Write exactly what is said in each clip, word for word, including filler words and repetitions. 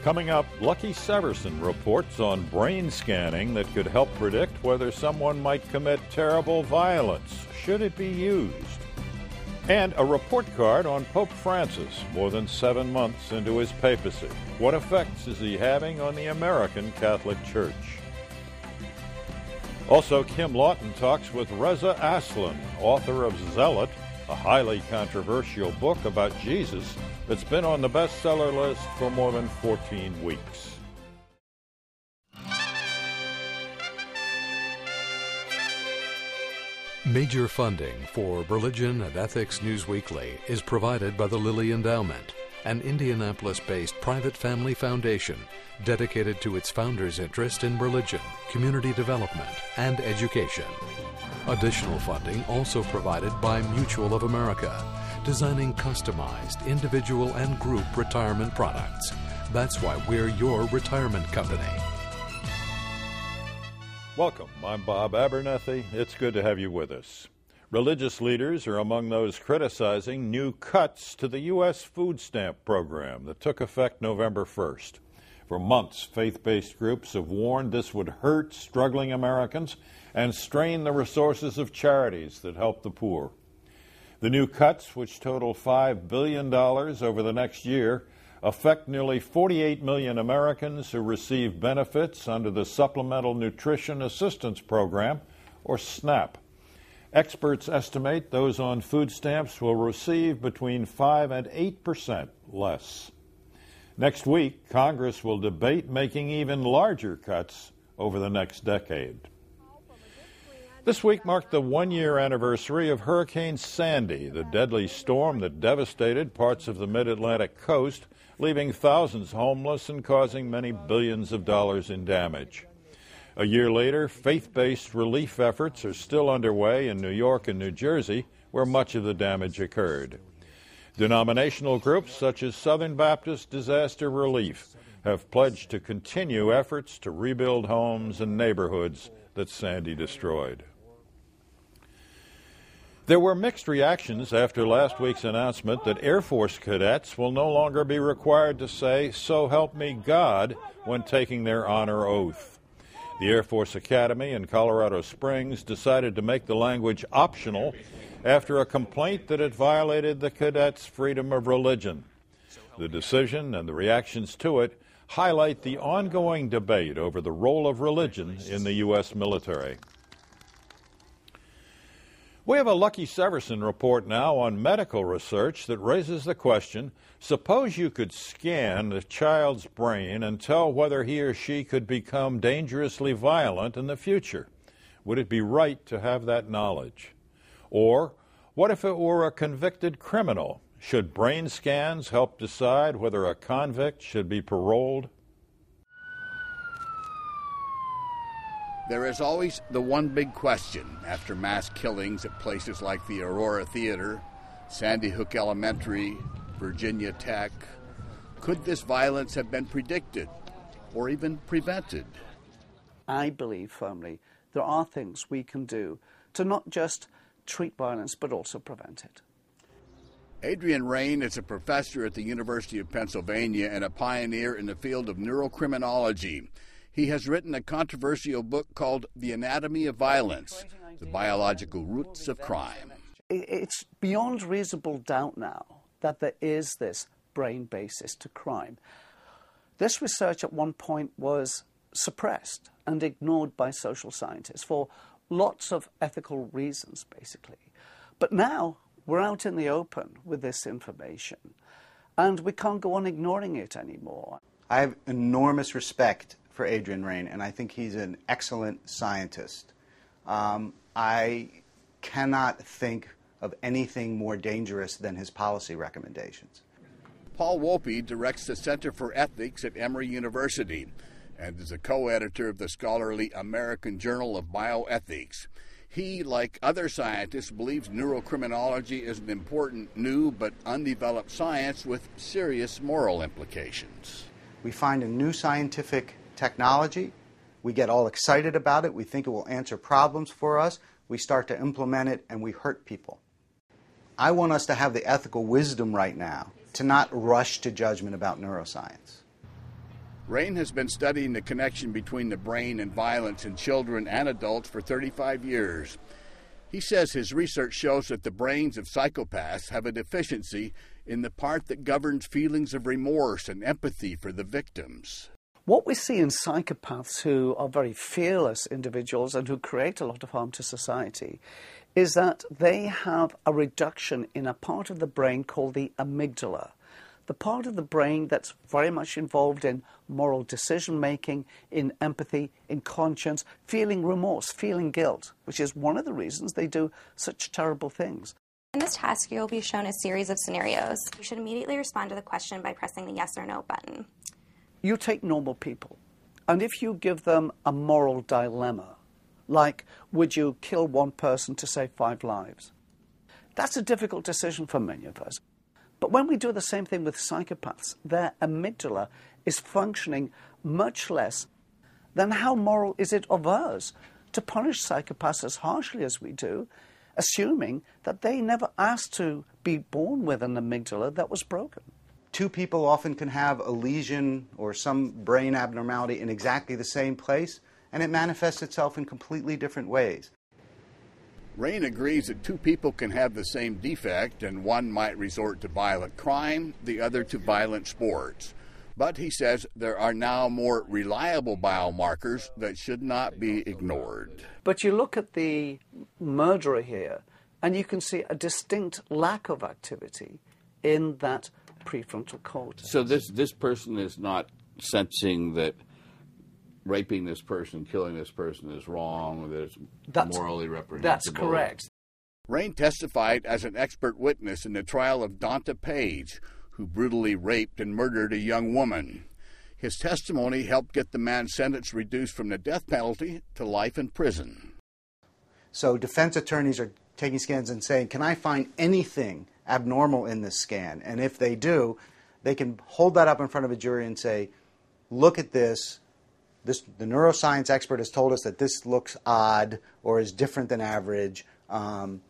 Coming up, Lucky Severson reports on brain scanning that could help predict whether someone might commit terrible violence. Should it be used? And a report card on Pope Francis, more than seven months into his papacy. What effects is he having on the American Catholic Church? Also, Kim Lawton talks with Reza Aslan, author of Zealot, a highly controversial book about Jesus that's been on the bestseller list for more than fourteen weeks. Major funding for Religion and Ethics News Weekly is provided by the Lilly Endowment, an Indianapolis-based private family foundation dedicated to its founders' interest in religion, community development, and education. Additional funding also provided by Mutual of America, designing customized individual and group retirement products. That's why we're your retirement company. Welcome. I'm Bob Abernethy. It's good to have you with us. Religious leaders are among those criticizing new cuts to the U S food stamp program that took effect November first. For months, faith-based groups have warned this would hurt struggling Americans and strain the resources of charities that help the poor. The new cuts, which total five billion dollars over the next year, affect nearly forty-eight million Americans who receive benefits under the Supplemental Nutrition Assistance Program, or SNAP. Experts estimate those on food stamps will receive between five and eight percent less. Next week, Congress will debate making even larger cuts over the next decade. This week marked the one-year anniversary of Hurricane Sandy, the deadly storm that devastated parts of the mid-Atlantic coast, leaving thousands homeless and causing many billions of dollars in damage. A year later, faith-based relief efforts are still underway in New York and New Jersey, where much of the damage occurred. Denominational groups such as Southern Baptist Disaster Relief have pledged to continue efforts to rebuild homes and neighborhoods that Sandy destroyed. There were mixed reactions after last week's announcement that Air Force cadets will no longer be required to say, "So help me God," when taking their honor oath. The Air Force Academy in Colorado Springs decided to make the language optional after a complaint that it violated the cadets' freedom of religion. The decision and the reactions to it highlight the ongoing debate over the role of religion in the U S military. We have a Lucky Severson report now on medical research that raises the question, suppose you could scan a child's brain and tell whether he or she could become dangerously violent in the future. Would it be right to have that knowledge? Or what if it were a convicted criminal? Should brain scans help decide whether a convict should be paroled? There is always the one big question after mass killings at places like the Aurora Theater, Sandy Hook Elementary, Virginia Tech. Could this violence have been predicted or even prevented? I believe firmly there are things we can do to not just treat violence but also prevent it. Adrian Raine is a professor at the University of Pennsylvania and a pioneer in the field of neurocriminology. He has written a controversial book called The Anatomy of Violence, The Biological Roots of Crime. It's beyond reasonable doubt now that there is this brain basis to crime. This research at one point was suppressed and ignored by social scientists for lots of ethical reasons, basically. But now we're out in the open with this information, and we can't go on ignoring it anymore. I have enormous respect for Adrian Raine, and I think he's an excellent scientist. Um, I cannot think of anything more dangerous than his policy recommendations. Paul Wolpe directs the Center for Ethics at Emory University and is a co-editor of the scholarly American Journal of Bioethics. He, like other scientists, believes neurocriminology is an important new but undeveloped science with serious moral implications. We find a new scientific technology, we get all excited about it, we think it will answer problems for us, we start to implement it, and we hurt people. I want us to have the ethical wisdom right now to not rush to judgment about neuroscience. Rain has been studying the connection between the brain and violence in children and adults for thirty-five years. He says his research shows that the brains of psychopaths have a deficiency in the part that governs feelings of remorse and empathy for the victims. What we see in psychopaths who are very fearless individuals and who create a lot of harm to society is that they have a reduction in a part of the brain called the amygdala. The part of the brain that's very much involved in moral decision-making, in empathy, in conscience, feeling remorse, feeling guilt, which is one of the reasons they do such terrible things. In this task, you'll be shown a series of scenarios. You should immediately respond to the question by pressing the yes or no button. You take normal people, and if you give them a moral dilemma, like, would you kill one person to save five lives? That's a difficult decision for many of us. But when we do the same thing with psychopaths, their amygdala is functioning much less than how moral is it of us to punish psychopaths as harshly as we do, assuming that they never asked to be born with an amygdala that was broken. Two people often can have a lesion or some brain abnormality in exactly the same place, and it manifests itself in completely different ways. Rain agrees that two people can have the same defect, and one might resort to violent crime, the other to violent sports. But he says there are now more reliable biomarkers that should not be ignored. But you look at the murderer here, and you can see a distinct lack of activity in that prefrontal cortex. So this, this person is not sensing that raping this person, killing this person is wrong, that it's that's, morally reprehensible. That's correct. Rain testified as an expert witness in the trial of Donta Page, who brutally raped and murdered a young woman. His testimony helped get the man's sentence reduced from the death penalty to life in prison. So defense attorneys are taking scans and saying, can I find anything abnormal in this scan? And if they do, they can hold that up in front of a jury and say, look at this. This, the neuroscience expert has told us that this looks odd or is different than average. Um,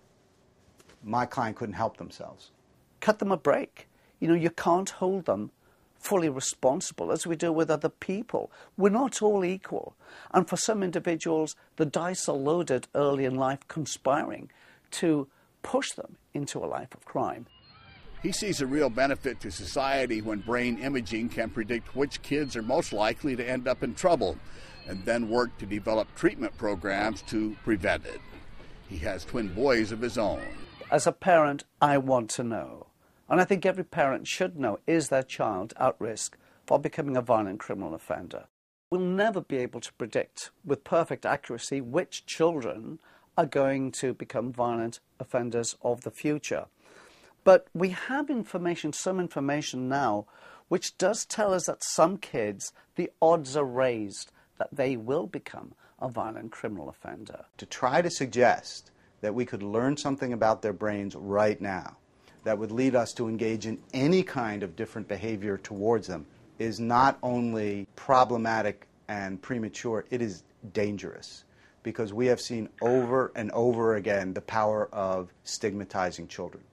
my client couldn't help themselves. Cut them a break. You know, you can't hold them fully responsible as we do with other people. We're not all equal. And for some individuals, the dice are loaded early in life, conspiring to push them into a life of crime. He sees a real benefit to society when brain imaging can predict which kids are most likely to end up in trouble, and then work to develop treatment programs to prevent it. He has twin boys of his own. As a parent, I want to know, and I think every parent should know, is their child at risk for becoming a violent criminal offender? We'll never be able to predict with perfect accuracy which children are going to become violent offenders of the future. But we have information, some information now, which does tell us that some kids, the odds are raised that they will become a violent criminal offender. To try to suggest that we could learn something about their brains right now that would lead us to engage in any kind of different behavior towards them is not only problematic and premature, it is dangerous, because we have seen over and over again the power of stigmatizing children.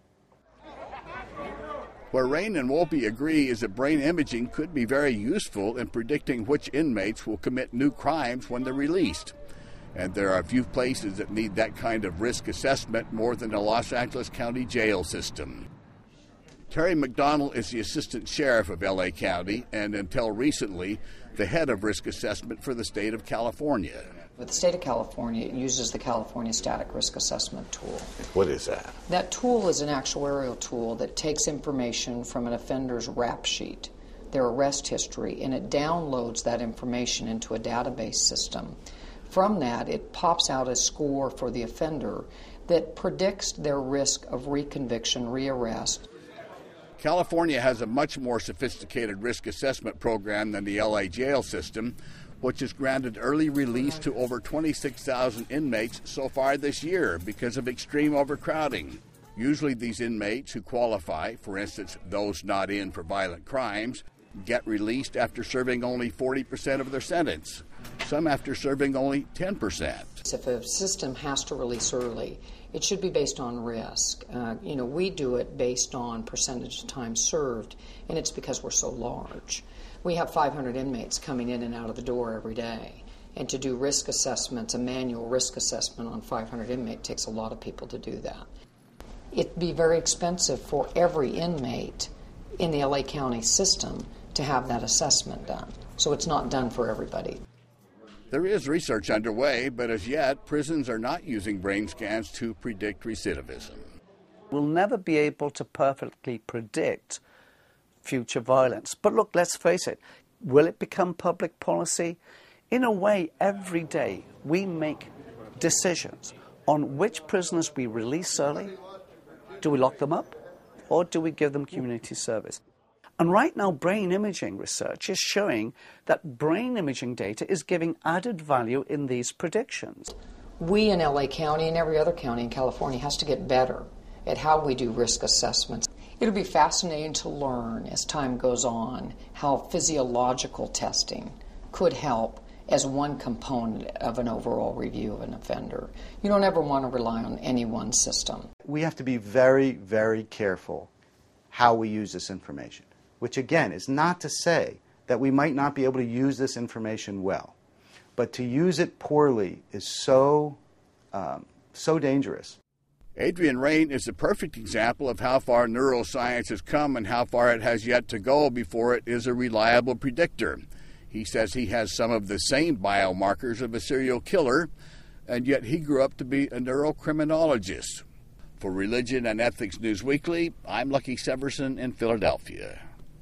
Where Rain and Wolpe agree is that brain imaging could be very useful in predicting which inmates will commit new crimes when they're released. And there are a few places that need that kind of risk assessment more than the Los Angeles County jail system. Terry McDonald is the assistant sheriff of L A County and until recently the head of risk assessment for the state of California. With the state of California, it uses the California Static Risk Assessment Tool. What is that? That tool is an actuarial tool that takes information from an offender's rap sheet, their arrest history, and it downloads that information into a database system. From that, it pops out a score for the offender that predicts their risk of reconviction, rearrest. California has a much more sophisticated risk assessment program than the L A jail system, which has granted early release to over twenty-six thousand inmates so far this year because of extreme overcrowding. Usually these inmates who qualify, for instance, those not in for violent crimes, get released after serving only forty percent of their sentence, some after serving only ten percent. If a system has to release early, it should be based on risk. Uh, you know, we do it based on percentage of time served, and it's because we're so large. We have five hundred inmates coming in and out of the door every day. And to do risk assessments, a manual risk assessment on five hundred inmates takes a lot of people to do that. It'd be very expensive for every inmate in the L A County system to have that assessment done. So it's not done for everybody. There is research underway, but as yet, prisons are not using brain scans to predict recidivism. We'll never be able to perfectly predict future violence. But look, let's face it, will it become public policy? In a way, every day we make decisions on which prisoners we release early. Do we lock them up, or do we give them community service? And right now, brain imaging research is showing that brain imaging data is giving added value in these predictions. We in L A County and every other county in California has to get better at how we do risk assessments. It'll be fascinating to learn as time goes on how physiological testing could help as one component of an overall review of an offender. You don't ever want to rely on any one system. We have to be very, very careful how we use this information, which again is not to say that we might not be able to use this information well, but to use it poorly is so, um, so dangerous. Adrian Raine is a perfect example of how far neuroscience has come and how far it has yet to go before it is a reliable predictor. He says he has some of the same biomarkers of a serial killer, and yet he grew up to be a neurocriminologist. For Religion and Ethics News Weekly, I'm Lucky Severson in Philadelphia.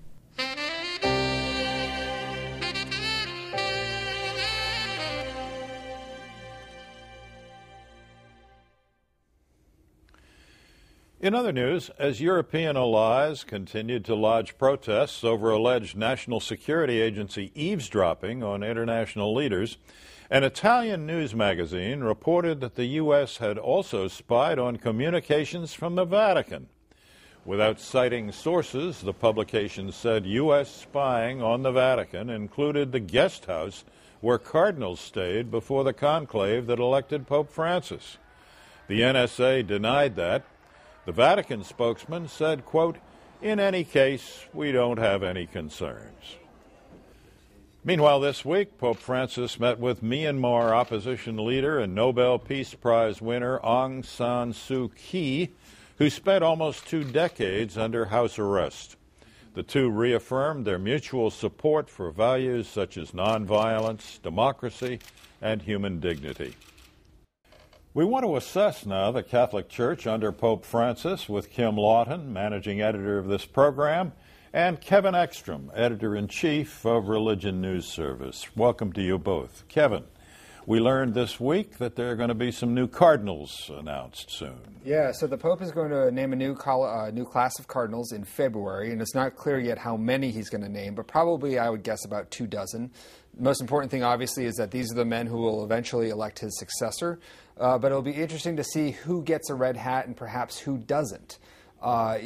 In other news, as European allies continued to lodge protests over alleged National Security Agency eavesdropping on international leaders, an Italian news magazine reported that the U S had also spied on communications from the Vatican. Without citing sources, the publication said U S spying on the Vatican included the guest house where cardinals stayed before the conclave that elected Pope Francis. The N S A denied that. The Vatican spokesman said, quote, "In any case, we don't have any concerns." Meanwhile, this week, Pope Francis met with Myanmar opposition leader and Nobel Peace Prize winner Aung San Suu Kyi, who spent almost two decades under house arrest. The two reaffirmed their mutual support for values such as nonviolence, democracy, and human dignity. We want to assess now the Catholic Church under Pope Francis with Kim Lawton, managing editor of this program, and Kevin Ekstrom, editor-in-chief of Religion News Service. Welcome to you both. Kevin, we learned this week that there are going to be some new cardinals announced soon. Yeah, so the Pope is going to name a new, col- uh, new class of cardinals in February, and it's not clear yet how many he's going to name, but probably, I would guess, about two dozen. The most important thing, obviously, is that these are the men who will eventually elect his successor. Uh, but it'll be interesting to see who gets a red hat and perhaps who doesn't. Uh,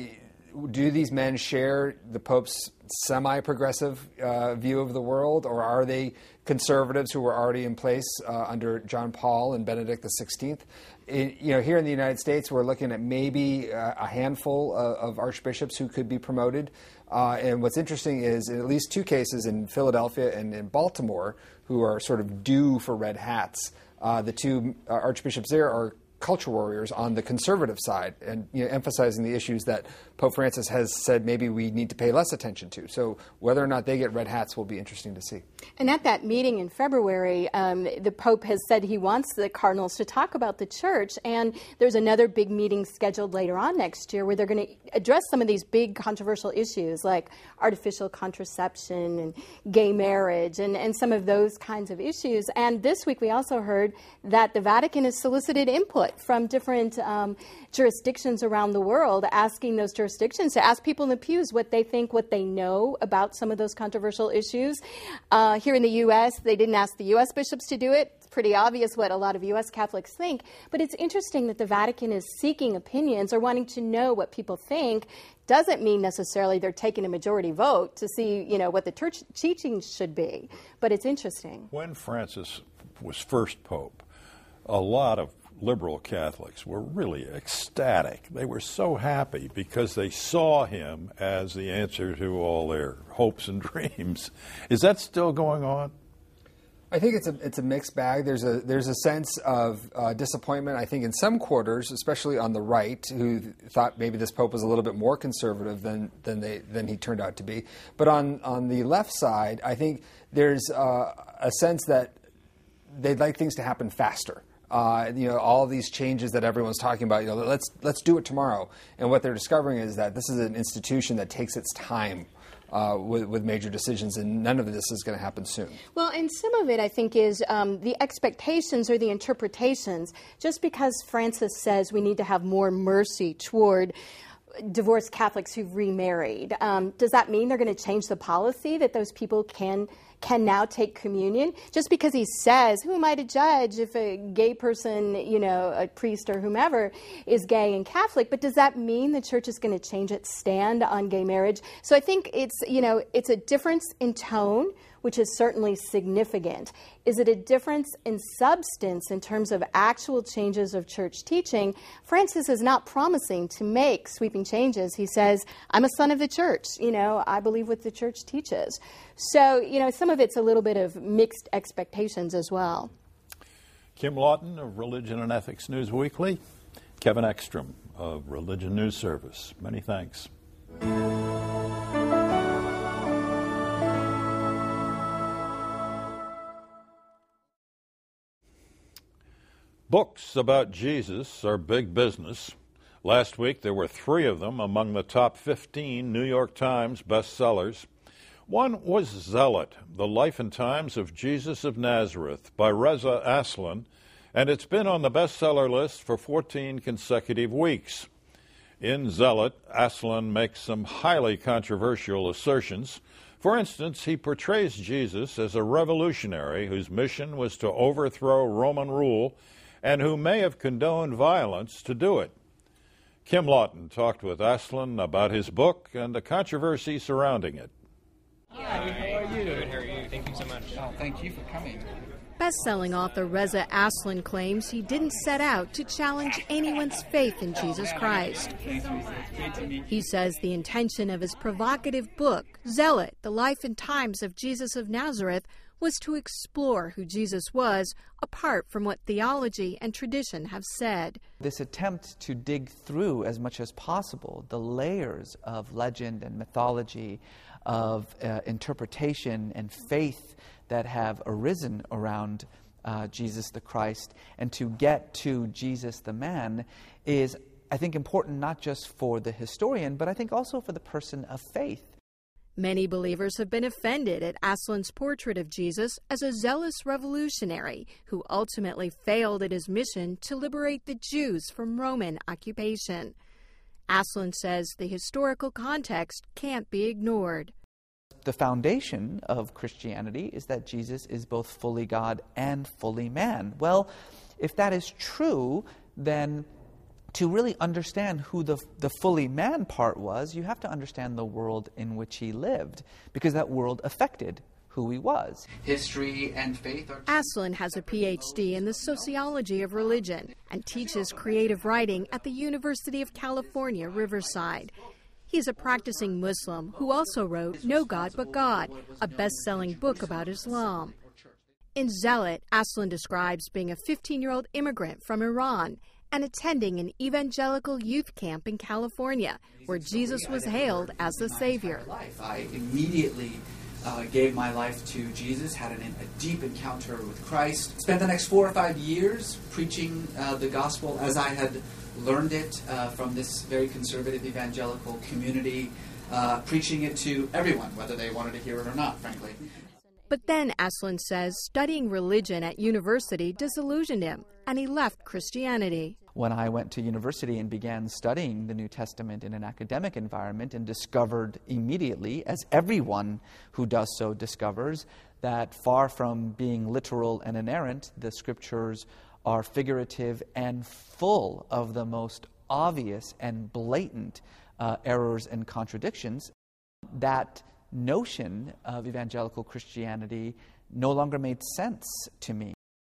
do these men share the Pope's semi-progressive uh, view of the world, or are they conservatives who were already in place uh, under John Paul and Benedict the sixteenth? It, you know, here in the United States, we're looking at maybe uh, a handful of, of archbishops who could be promoted. Uh, and what's interesting is in at least two cases in Philadelphia and in Baltimore who are sort of due for red hats. Uh, the two uh, archbishops there are culture warriors on the conservative side, and you know, emphasizing the issues that Pope Francis has said maybe we need to pay less attention to. So whether or not they get red hats will be interesting to see. And at that meeting in February, um, the Pope has said he wants the cardinals to talk about the church, and there's another big meeting scheduled later on next year where they're going to address some of these big controversial issues like artificial contraception and gay marriage and, and some of those kinds of issues. And this week we also heard that the Vatican has solicited input from different um, jurisdictions around the world, asking those jurisdictions to ask people in the pews what they think, what they know about some of those controversial issues. Uh, here in the U S, they didn't ask the U S bishops to do it. It's pretty obvious what a lot of U S Catholics think, but it's interesting that the Vatican is seeking opinions or wanting to know what people think. Doesn't mean necessarily they're taking a majority vote to see, you know, what the church teachings should be, but it's interesting. When Francis was first pope, a lot of liberal Catholics were really ecstatic. They were so happy because they saw him as the answer to all their hopes and dreams. Is that still going on? I think it's a it's a mixed bag. There's a there's a sense of uh, disappointment, I think, in some quarters, especially on the right, who thought maybe this pope was a little bit more conservative than than they than he turned out to be. But on on the left side, I think there's uh, a sense that they'd like things to happen faster. Uh, you know, all of these changes that everyone's talking about. You know, let's let's do it tomorrow. And what they're discovering is that this is an institution that takes its time. Uh, with, with major decisions, and none of this is going to happen soon. Well, and some of it, I think, is um, the expectations or the interpretations. Just because Francis says we need to have more mercy toward divorced Catholics who've remarried, um, does that mean they're going to change the policy that those people can can now take communion? Just because he says, who am I to judge if a gay person, you know, a priest or whomever is gay and Catholic, but does that mean the church is going to change its stand on gay marriage? So I think it's, you know, it's a difference in tone, which is certainly significant. Is it a difference in substance in terms of actual changes of church teaching? Francis is not promising to make sweeping changes. He says, I'm a son of the church. You know, I believe what the church teaches. So, you know, some of it's a little bit of mixed expectations as well. Kim Lawton of Religion and Ethics News Weekly. Kevin Ekstrom of Religion News Service. Many thanks. Books about Jesus are big business. Last week there were three of them among the top fifteen New York Times bestsellers. One was Zealot, The Life and Times of Jesus of Nazareth by Reza Aslan, and it's been on the bestseller list for fourteen consecutive weeks. In Zealot, Aslan makes some highly controversial assertions. For instance, he portrays Jesus as a revolutionary whose mission was to overthrow Roman rule and who may have condoned violence to do it. Kim Lawton talked with Aslan about his book and the controversy surrounding it. Hi, how are you? Good, how are you? Thank you so much. Oh, thank you for coming. Best-selling author Reza Aslan claims he didn't set out to challenge anyone's faith in Jesus Christ. He says the intention of his provocative book, Zealot, The Life and Times of Jesus of Nazareth, was to explore who Jesus was, apart from what theology and tradition have said. This attempt to dig through as much as possible the layers of legend and mythology, of uh, interpretation and faith that have arisen around uh, Jesus the Christ, and to get to Jesus the man is, I think, important not just for the historian, but I think also for the person of faith. Many believers have been offended at Aslan's portrait of Jesus as a zealous revolutionary who ultimately failed at his mission to liberate the Jews from Roman occupation. Aslan says the historical context can't be ignored. The foundation of Christianity is that Jesus is both fully God and fully man. Well, if that is true, then to really understand who the, the fully man part was, you have to understand the world in which he lived, because that world affected who he was. History and faith are... Aslan has a P H D in the sociology of religion and teaches creative writing at the University of California, Riverside. He's a practicing Muslim who also wrote No God But God, a best-selling book about Islam. In Zealot, Aslan describes being a fifteen-year-old immigrant from Iran and attending an evangelical youth camp in California, where Jesus was hailed as the Savior. I immediately uh, gave my life to Jesus, had an, a deep encounter with Christ, spent the next four or five years preaching uh, the gospel as I had learned it uh, from this very conservative evangelical community, uh, preaching it to everyone, whether they wanted to hear it or not, frankly. But then, Aslan says, studying religion at university disillusioned him, and he left Christianity. When I went to university and began studying the New Testament in an academic environment, and discovered immediately, as everyone who does so discovers, that far from being literal and inerrant, the scriptures are figurative and full of the most obvious and blatant uh, errors and contradictions, that notion of evangelical Christianity no longer made sense to me.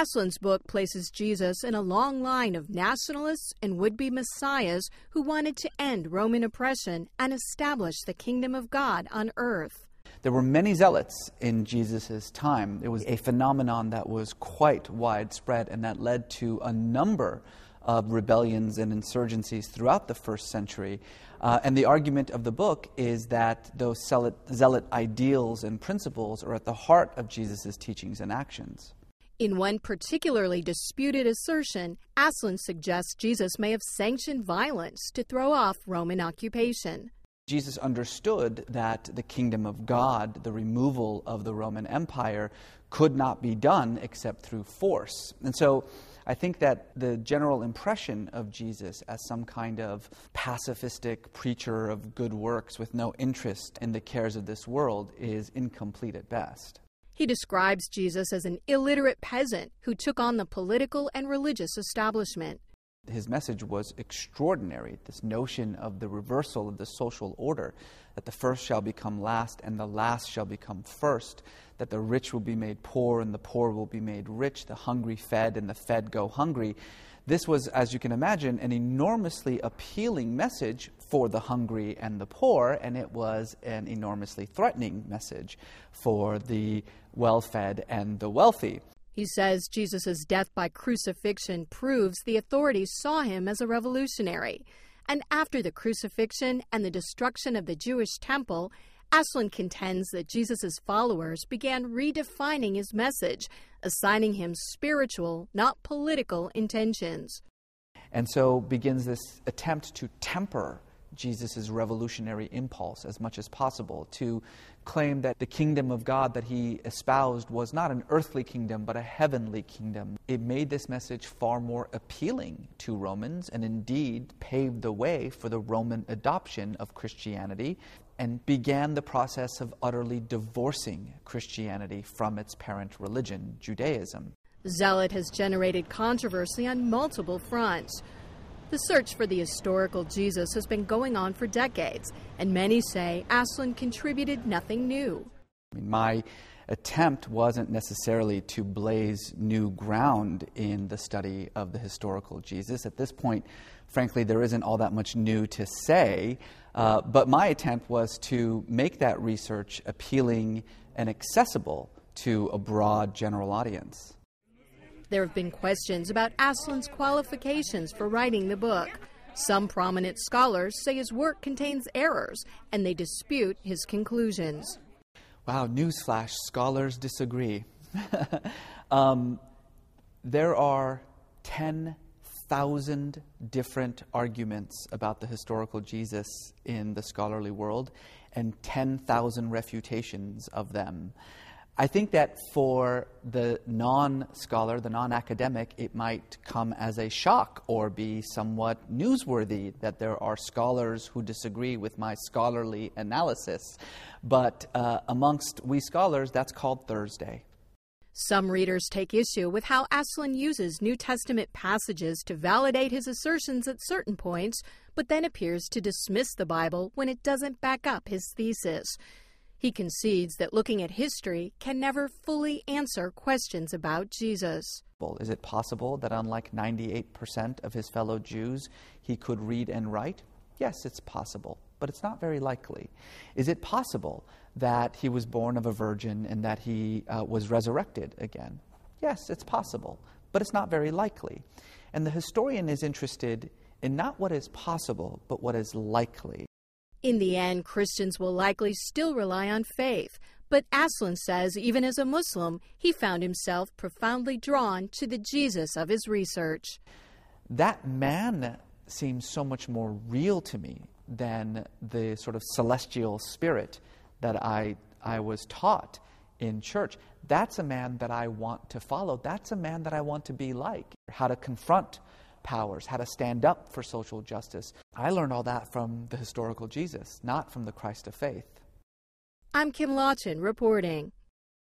Aslan's book places Jesus in a long line of nationalists and would-be messiahs who wanted to end Roman oppression and establish the kingdom of God on earth. There were many zealots in Jesus' time. It was a phenomenon that was quite widespread and that led to a number of rebellions and insurgencies throughout the first century. Uh, and the argument of the book is that those zealot, zealot ideals and principles are at the heart of Jesus' teachings and actions. In one particularly disputed assertion, Aslan suggests Jesus may have sanctioned violence to throw off Roman occupation. Jesus understood that the kingdom of God, the removal of the Roman Empire, could not be done except through force. And so I think that the general impression of Jesus as some kind of pacifistic preacher of good works with no interest in the cares of this world is incomplete at best. He describes Jesus as an illiterate peasant who took on the political and religious establishment. His message was extraordinary, this notion of the reversal of the social order, that the first shall become last and the last shall become first, that the rich will be made poor and the poor will be made rich, the hungry fed and the fed go hungry. This was, as you can imagine, an enormously appealing message for the hungry and the poor, and it was an enormously threatening message for the well-fed and the wealthy. He says Jesus' death by crucifixion proves the authorities saw him as a revolutionary. And after the crucifixion and the destruction of the Jewish temple, Aslan contends that Jesus' followers began redefining his message, assigning him spiritual, not political, intentions. And so begins this attempt to temper Jesus' revolutionary impulse as much as possible, to claim that the kingdom of God that he espoused was not an earthly kingdom, but a heavenly kingdom. It made this message far more appealing to Romans and indeed paved the way for the Roman adoption of Christianity and began the process of utterly divorcing Christianity from its parent religion, Judaism. Zealot has generated controversy on multiple fronts. The search for the historical Jesus has been going on for decades, and many say Aslan contributed nothing new. I mean, my attempt wasn't necessarily to blaze new ground in the study of the historical Jesus. At this point, frankly, there isn't all that much new to say, uh, but my attempt was to make that research appealing and accessible to a broad general audience. There have been questions about Aslan's qualifications for writing the book. Some prominent scholars say his work contains errors, and they dispute his conclusions. Wow, newsflash, scholars disagree. um, there are ten thousand different arguments about the historical Jesus in the scholarly world, and ten thousand refutations of them. I think that for the non-scholar, the non-academic, it might come as a shock or be somewhat newsworthy that there are scholars who disagree with my scholarly analysis. But uh, amongst we scholars, that's called Thursday. Some readers take issue with how Aslan uses New Testament passages to validate his assertions at certain points, but then appears to dismiss the Bible when it doesn't back up his thesis. He concedes that looking at history can never fully answer questions about Jesus. Is it possible that unlike ninety-eight percent of his fellow Jews, he could read and write? Yes, it's possible, but it's not very likely. Is it possible that he was born of a virgin and that he uh, was resurrected again? Yes, it's possible, but it's not very likely. And the historian is interested in not what is possible, but what is likely. In the end, Christians will likely still rely on faith. But Aslan says even as a Muslim, he found himself profoundly drawn to the Jesus of his research. That man seems so much more real to me than the sort of celestial spirit that I, I was taught in church. That's a man that I want to follow. That's a man that I want to be like. How to confront powers, how to stand up for social justice. I learned all that from the historical Jesus, not from the Christ of faith. I'm Kim Lawton reporting.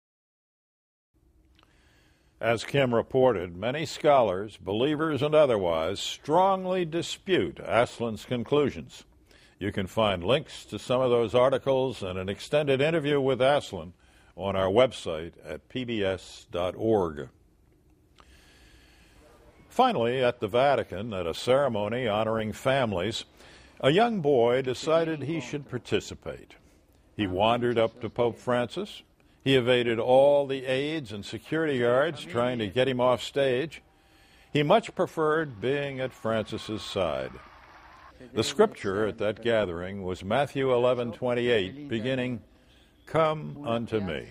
As Kim reported, many scholars, believers and otherwise, strongly dispute Aslan's conclusions. You can find links to some of those articles and an extended interview with Aslan on our website at p b s dot org. Finally, at the Vatican, at a ceremony honoring families, a young boy decided he should participate. He wandered up to Pope Francis. He evaded all the aides and security guards trying to get him off stage. He much preferred being at Francis's side. The scripture at that gathering was Matthew eleven twenty-eight, beginning, "Come unto me."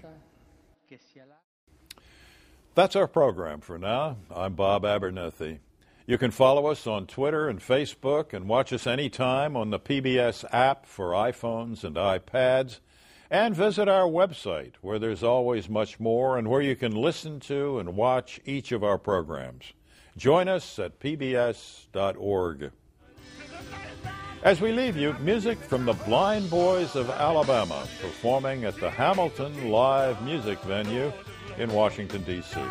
That's our program for now. I'm Bob Abernethy. You can follow us on Twitter and Facebook and watch us anytime on the P B S app for iPhones and iPads, and visit our website where there's always much more and where you can listen to and watch each of our programs. Join us at P B S dot org. As we leave you, music from the Blind Boys of Alabama performing at the Hamilton Live Music Venue in Washington, D C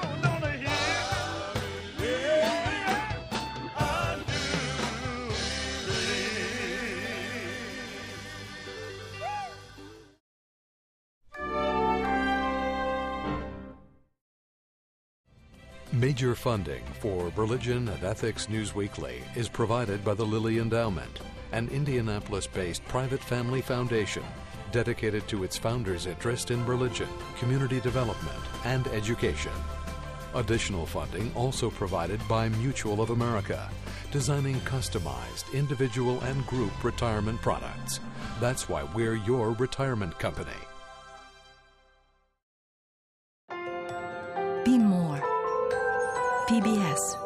Major funding for Religion and Ethics News Weekly is provided by the Lilly Endowment, an Indianapolis-based private family foundation dedicated to its founders' interest in religion, community development, and education. Additional funding also provided by Mutual of America, designing customized individual and group retirement products. That's why we're your retirement company. Be more. P B S.